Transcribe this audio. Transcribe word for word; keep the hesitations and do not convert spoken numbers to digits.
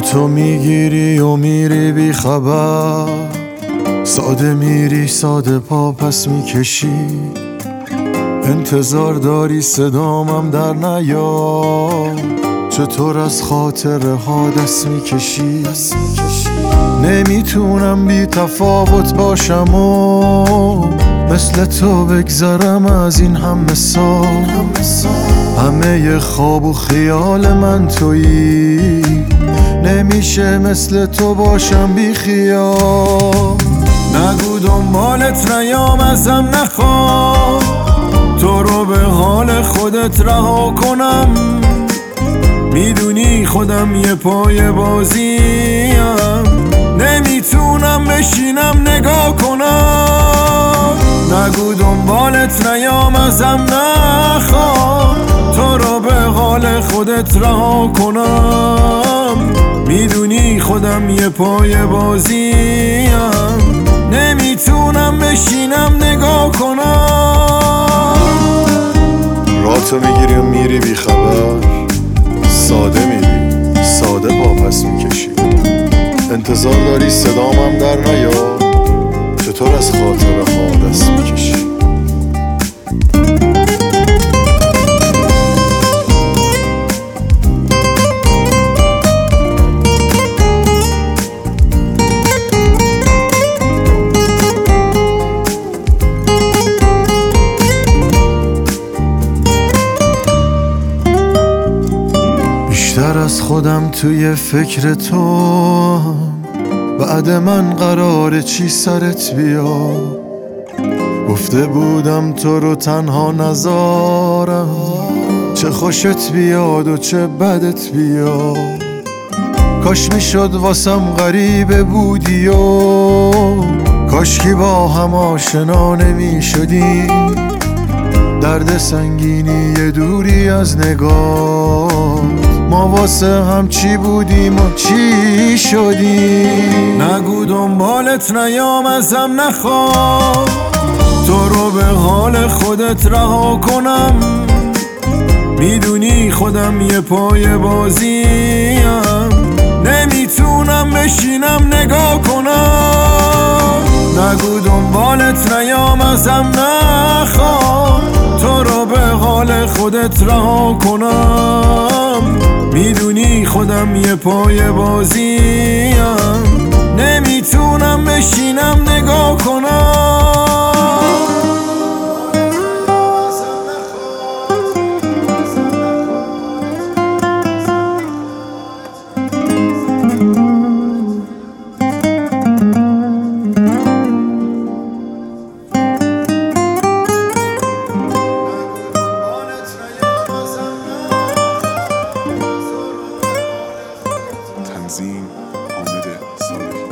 تو میگیری و میری بی خبر، ساده میری ساده پا پس میکشی، انتظار داری صدامم در نیاد، چطور از خاطره ها دست میکشی. نمیتونم بی تفاوت باشم و مثل تو بگذرم از این همه سال، همه ی خواب و خیال من تویی، نمیشه مثل تو باشم بی خیال. نگو دنبالت نیام ازم نخواه، تو رو به حال خودت رها کنم، میدونی خودم یه پای بازیم، نمیتونم بشینم نگاه کنم. نگو دنبالت نیام ازم نخواه، تو رو به حال خودت رها کنم، میدونی خودم یه پای بازیم، نمیتونم بشینم نگاه کنم. راتو میگیری و میری بی خبر، ساده میری ساده پا پس میکشی، انتظار داری صدامم در نیاد، چطور از خاطره ها دست میکشی. بیشتر از خودم توی فکر تو، بعد من قراره چی سرت بیا، گفته بودم تو رو تنها نذارم، چه خوشت بیاد و چه بدت بیاد. کاش میشد واسم غریبه بودی و کاشکی با هم آشنا نمیشدیم، درد سنگینی یه دوری از نگاه، ما واسه هم چی بودیم و چی شدیم. نگو دنبالت نیام ازم نخواه، تو رو به حال خودت رها کنم، میدونی خودم یه پای بازیم، نمیتونم بشینم نگاه کنم. نگو دنبالت نیام ازم نخواه، تو رو به حال خودت رها کنم، میدونی خودم یه پای بازیم، نمیتونم بشینم نگاه کنم. تنظیم حامد صالحی.